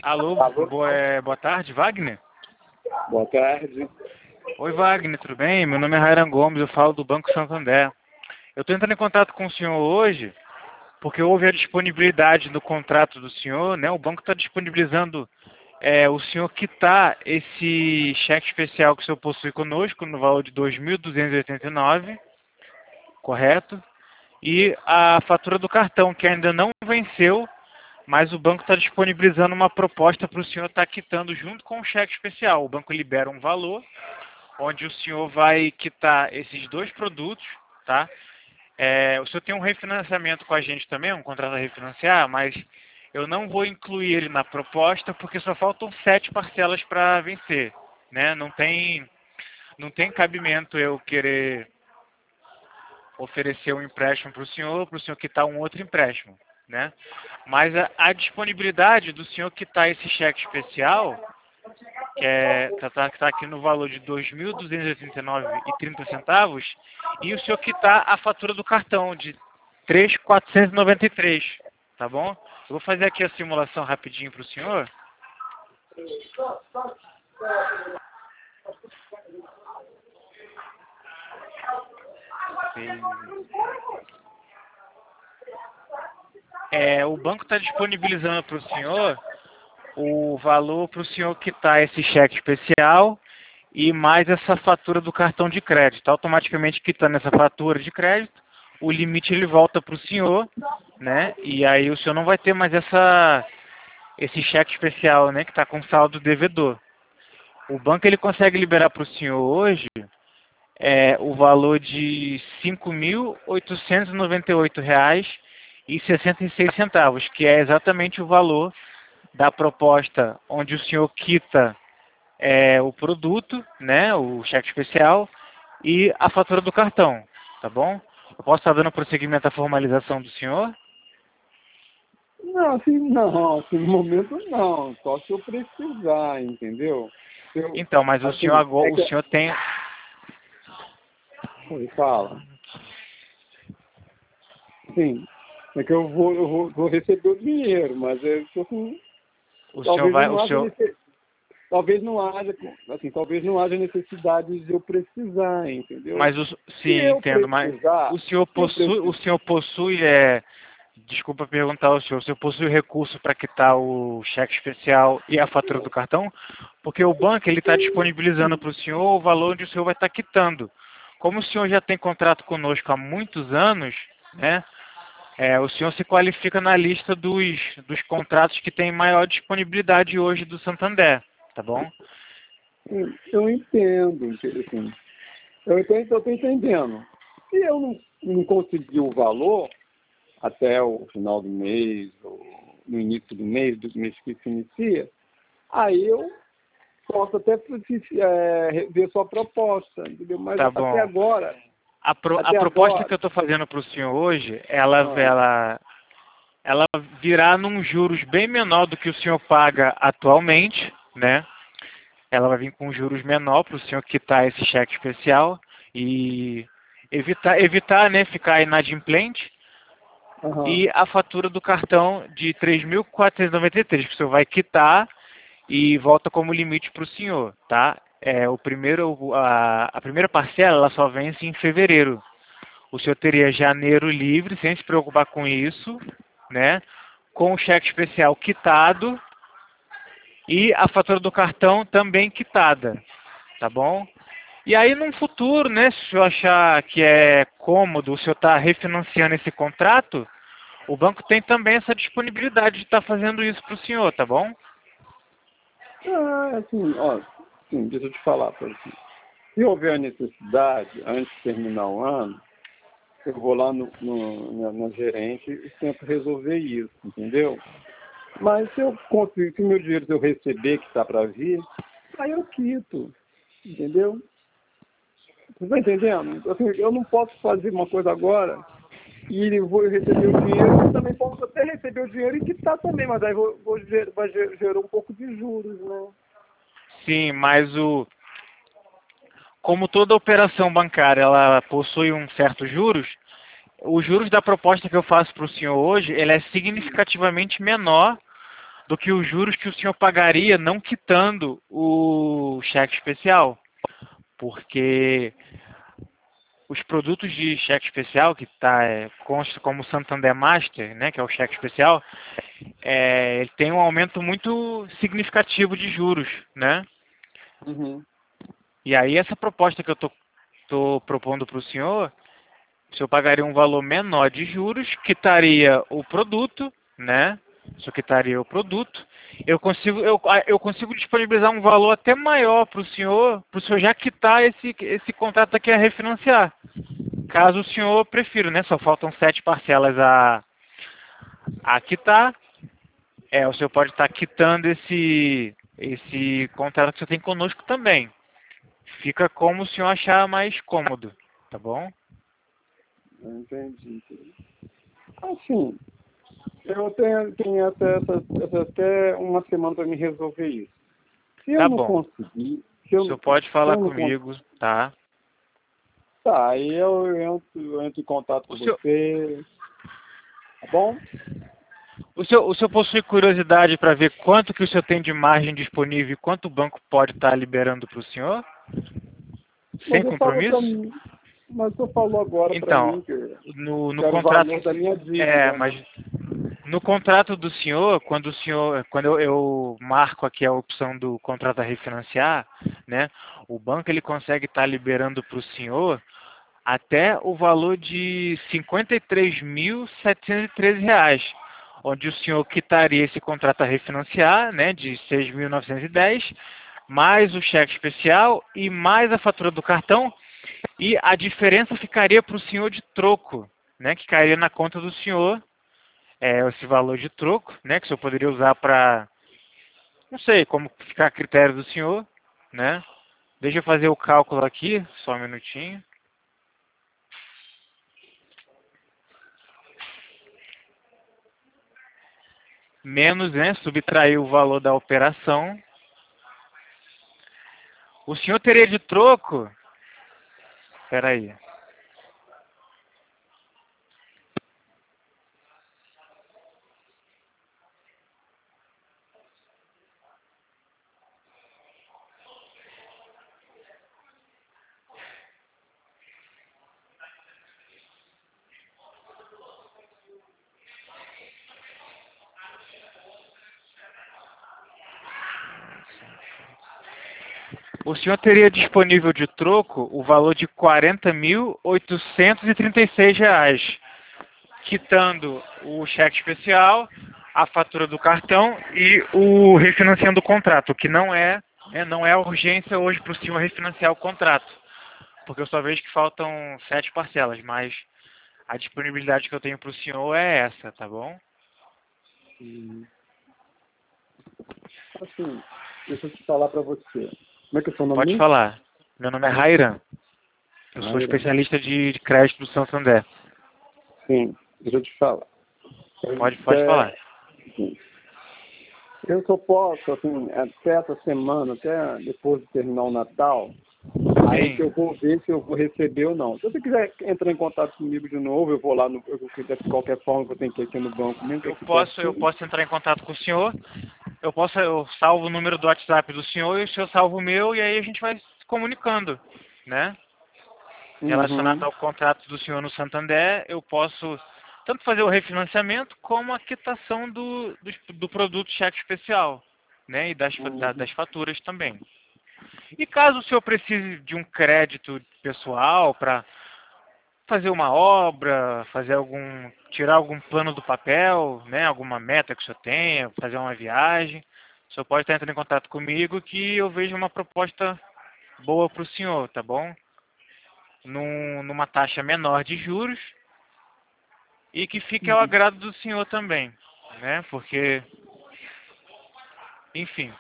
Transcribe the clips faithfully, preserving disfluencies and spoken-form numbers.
Alô, Alô? boa, é, boa tarde, Wagner? Boa tarde. Oi, Wagner, tudo bem? Meu nome é Rairan Gomes, eu falo do Banco Santander. Eu estou entrando em contato com o senhor hoje porque houve a disponibilidade no contrato do senhor, né? O banco está disponibilizando é, o senhor quitar esse cheque especial que o senhor possui conosco no valor de dois mil duzentos e oitenta e nove reais, correto? E a fatura do cartão, que ainda não venceu, mas o banco está disponibilizando uma proposta para o senhor estar quitando junto com o cheque especial. O banco libera um valor, onde o senhor vai quitar esses dois produtos, tá? É, o senhor tem um refinanciamento com a gente também, um contrato a refinanciar, mas eu não vou incluir ele na proposta porque só faltam sete parcelas para vencer, né? Não tem, não tem cabimento eu querer oferecer um empréstimo para o senhor, para o senhor quitar um outro empréstimo, né? Mas a, a disponibilidade do senhor quitar esse cheque especial, que é, está tá aqui no valor de dois mil duzentos e oitenta e nove reais e trinta centavos, e o senhor quitar a fatura do cartão de três mil quatrocentos e noventa e três reais, tá bom? Eu vou fazer aqui a simulação rapidinho para o senhor. É, o banco está disponibilizando para o senhor o valor para o senhor quitar esse cheque especial e mais essa fatura do cartão de crédito. Automaticamente quitando essa fatura de crédito, o limite ele volta para o senhor, né? E aí o senhor não vai ter mais essa, esse cheque especial, né? Que está com saldo devedor. O banco ele consegue liberar para o senhor hoje é, o valor de cinco mil oitocentos e noventa e oito reais e sessenta e seis centavos, que é exatamente o valor da proposta onde o senhor quita é, o produto, né, o cheque especial e a fatura do cartão, tá bom? Eu posso estar dando prosseguimento à formalização do senhor? Não, assim não, assim, no momento não, só se eu precisar, entendeu? Se eu, Então, mas o assim, senhor agora, é o que, senhor tem, Oi, fala, sim, é que eu vou, eu vou, vou receber o dinheiro, mas eu tô com, o senhor talvez vai, não o haja senhor, necessidade, talvez não haja, assim, talvez não haja necessidade de eu precisar, entendeu? mas o, Se sim, eu entendo, mas precisar, o senhor se eu possui, o precisar, senhor possui, é, desculpa perguntar ao senhor, o senhor possui recurso para quitar o cheque especial e a fatura do cartão? Porque o banco ele está disponibilizando para o senhor o valor onde o senhor vai estar quitando. Como o senhor já tem contrato conosco há muitos anos, né, é, o senhor se qualifica na lista dos, dos contratos que tem maior disponibilidade hoje do Santander, tá bom? eu entendo, assim, eu entendo, eu estou entendendo. Se eu não, não conseguir o valor até o final do mês, ou no início do mês, do mês que se inicia, aí eu posso até é, ver sua proposta, entendeu? Mas Tá até bom. agora, A, pro, a até proposta que agora, eu estou fazendo para o senhor hoje, ela, ah, ela, ela virá num juros bem menor do que o senhor paga atualmente, né? Ela vai vir com juros menor para o senhor quitar esse cheque especial e evitar, evitar né, ficar inadimplente. aham. E a fatura do cartão de três mil quatrocentos e noventa e três, que o senhor vai quitar e volta como limite para o senhor, tá? É, o primeiro, a, a primeira parcela ela só vence em fevereiro. O senhor teria janeiro livre, sem se preocupar com isso, né? Com o cheque especial quitado e a fatura do cartão também quitada, tá bom? E aí, num futuro, né, se o senhor achar que é cômodo, o senhor está refinanciando esse contrato, o banco tem também essa disponibilidade de estar fazendo isso para o senhor, tá bom? Ah, assim, ó, sim, deixa eu te falar, por aqui. Se houver necessidade, antes de terminar o ano, eu vou lá no, no, na, na gerente e tento resolver isso, entendeu? Mas se eu conseguir, se o meu dinheiro se eu receber que está para vir, aí eu quito, entendeu? Você está entendendo? Assim, eu não posso fazer uma coisa agora e eu vou receber o dinheiro, eu também posso até receber o dinheiro e quitar também, mas aí vou, vou ger, vai ger- gerar um pouco de juros, né? Sim, mas o como toda operação bancária ela possui um certo juros, os juros da proposta que eu faço para o senhor hoje, ele é significativamente menor do que os juros que o senhor pagaria não quitando o cheque especial. Porque os produtos de cheque especial, que tá, é, consta como Santander Master, né, que é o cheque especial, é, ele tem um aumento muito significativo de juros, né? Uhum. E aí essa proposta que eu tô, tô propondo para o senhor, o senhor pagaria um valor menor de juros, quitaria o produto, né? O senhor quitaria o produto. Eu consigo, eu, eu consigo disponibilizar um valor até maior para o senhor, para o senhor já quitar esse, esse contrato aqui a refinanciar. Caso o senhor prefira, né? Só faltam sete parcelas a, a quitar. É, o senhor pode estar quitando esse, esse contrato que o senhor tem conosco também. Fica como o senhor achar mais cômodo, tá bom? Entendi. entendi. Assim, eu tenho, tenho até, essa, essa- até uma semana para me resolver isso. Se eu Tá não bom. conseguir, se O eu, senhor se pode falar eu não conseguir, comigo, tá? tá, aí eu entro, eu entro em contato O com senhor, você, tá bom? o senhor, o senhor possui curiosidade para ver quanto que o senhor tem de margem disponível e quanto o banco pode estar liberando para o senhor? Mas Sem você falou para compromisso? mim, mas você falou agora para Então, mim que, no, que no era o contrato, valor da minha é, dívida, mas né? no contrato do senhor, quando o senhor, quando eu, eu marco aqui a opção do contrato a refinanciar, né, o banco ele consegue estar liberando para o senhor até o valor de cinquenta e três mil setecentos e treze reais, onde o senhor quitaria esse contrato a refinanciar, né, de seis mil novecentos e dez, mais o cheque especial e mais a fatura do cartão, e a diferença ficaria para o senhor de troco, né, que cairia na conta do senhor, é, esse valor de troco, né, que o senhor poderia usar para, não sei, como ficar a critério do senhor, né. Deixa eu fazer o cálculo aqui, só um minutinho. Menos, né, subtrair o valor da operação. O senhor teria de troco? Espera aí. O senhor teria disponível de troco o valor de quarenta mil oitocentos e trinta e seis reais, quitando o cheque especial, a fatura do cartão e o refinanciando o contrato, que não é, né, não é a urgência hoje para o senhor refinanciar o contrato, porque eu só vejo que faltam sete parcelas, mas a disponibilidade que eu tenho para o senhor é essa, tá bom? Hum, Assim, deixa eu te falar para você. Como é que é o seu nome Pode mesmo? falar. Meu nome é Rairan. Eu sou Mayra. especialista de, de crédito do Santander. Sim, deixa eu te falar. Eu, Pode, pode falar. sim, eu só posso, assim, até essa semana, até depois de terminar o Natal, aí que eu Sim. vou ver se eu vou receber ou não. Se você quiser entrar em contato comigo de novo, eu vou lá, no, eu, de qualquer forma, eu tenho que ir aqui no banco mesmo, que é Eu aqui posso, eu pertinho. posso entrar em contato com o senhor. Eu posso, eu salvo o número do WhatsApp do senhor e o senhor salva o meu e aí a gente vai se comunicando, né? Relacionado Uhum, ao contrato do senhor no Santander, eu posso tanto fazer o refinanciamento como a quitação do, do, do produto cheque especial, né? E das, da- uhum, das faturas também. E caso o senhor precise de um crédito pessoal para fazer uma obra, fazer algum, tirar algum plano do papel, né, alguma meta que o senhor tenha, fazer uma viagem, o senhor pode estar entrando em contato comigo que eu vejo uma proposta boa para o senhor, tá bom? Num, numa taxa menor de juros e que fique ao uhum. agrado do senhor também, né? Porque, enfim,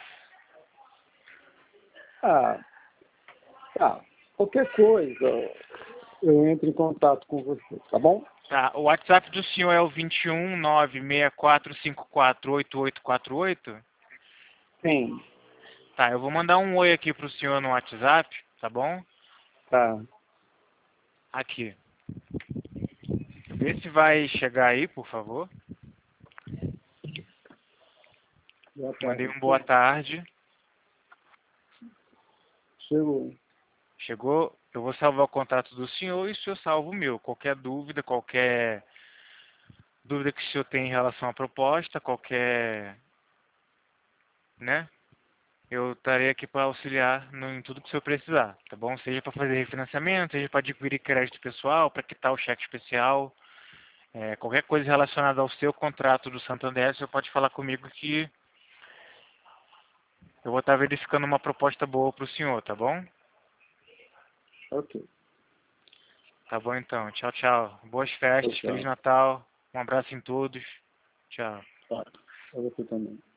Ah, tá. Qualquer coisa, eu entro em contato com você, tá bom? tá. O WhatsApp do senhor é o vinte e um nove seis quatro cinco quatro oito oito quatro oito? Sim, Tá, eu vou mandar um oi aqui pro senhor no WhatsApp, tá bom? tá. Aqui. Vê se vai chegar aí, por favor. Boa tarde. Mandei um boa tarde. Chegou. Chegou? Eu vou salvar o contato do senhor e o senhor salva o meu. Qualquer dúvida, qualquer dúvida que o senhor tem em relação à proposta, qualquer, né? Eu estarei aqui para auxiliar no, em tudo que o senhor precisar, tá bom? Seja para fazer refinanciamento, seja para adquirir crédito pessoal, para quitar o cheque especial, é, qualquer coisa relacionada ao seu contrato do Santander, o senhor pode falar comigo que eu vou estar verificando uma proposta boa para o senhor, tá bom? Ok. Tá bom então. Tchau, tchau. Boas Tchau, festas, Feliz tchau. Natal. Um abraço em todos. Tchau. Tá. Pra você também.